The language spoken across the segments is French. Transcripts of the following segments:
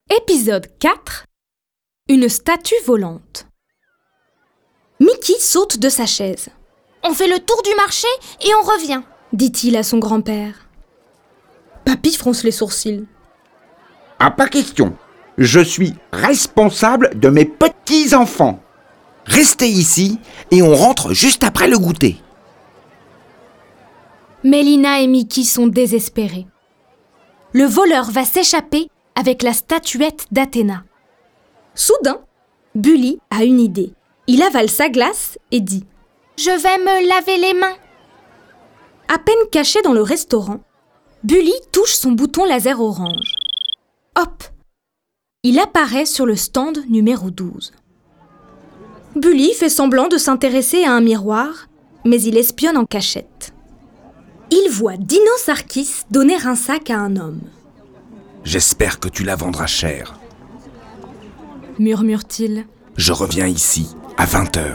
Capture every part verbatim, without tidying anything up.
Épisode quatre. Une statue volante. Mickey saute de sa chaise. « On fait le tour du marché et on revient », dit-il à son grand-père. Papy fronce les sourcils. « Ah, pas question. Je suis responsable de mes petits-enfants. Restez ici et on rentre juste après le goûter. » Mélina et Mickey sont désespérés. Le voleur va s'échapper avec la statuette d'Athéna. Soudain, Bully a une idée. Il avale sa glace et dit « Je vais me laver les mains !» À peine caché dans le restaurant, Bully touche son bouton laser orange. Hop! Il apparaît sur le stand numéro douze. Bully fait semblant de s'intéresser à un miroir, mais il espionne en cachette. Il voit Dino Sarkis donner un sac à un homme. « J'espère que tu la vendras cher. » murmure-t-il. « Je reviens ici à vingt heures. »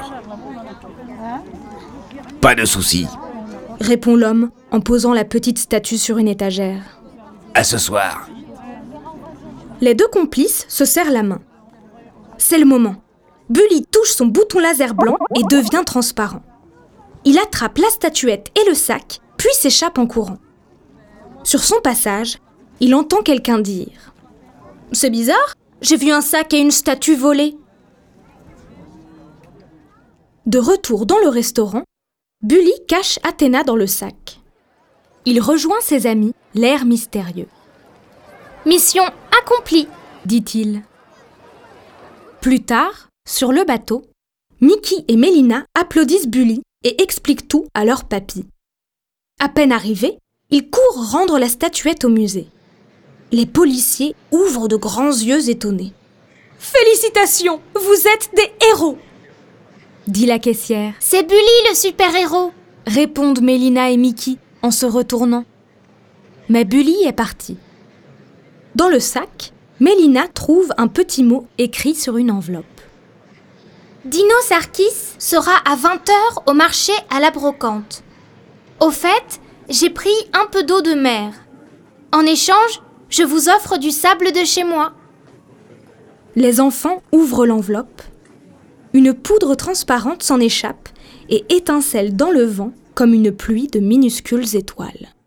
« Pas de souci. » répond l'homme en posant la petite statue sur une étagère. « À ce soir. » Les deux complices se serrent la main. C'est le moment. Bully touche son bouton laser blanc et devient transparent. Il attrape la statuette et le sac, puis s'échappe en courant. Sur son passage, il entend quelqu'un dire « C'est bizarre, j'ai vu un sac et une statue voler. » De retour dans le restaurant, Bully cache Athéna dans le sac. Il rejoint ses amis, l'air mystérieux. « Mission accomplie !» dit-il. Plus tard, sur le bateau, Mickey et Mélina applaudissent Bully et expliquent tout à leur papy. À peine arrivés, ils courent rendre la statuette au musée. Les policiers ouvrent de grands yeux étonnés. « Félicitations, vous êtes des héros !» dit la caissière. « C'est Bully le super-héros !» répondent Mélina et Mickey en se retournant. Mais Bully est parti. Dans le sac, Mélina trouve un petit mot écrit sur une enveloppe. « Dino Sarkis sera à vingt heures au marché à la brocante. Au fait, j'ai pris un peu d'eau de mer. En échange, je vous offre du sable de chez moi. » Les enfants ouvrent l'enveloppe. Une poudre transparente s'en échappe et étincelle dans le vent comme une pluie de minuscules étoiles.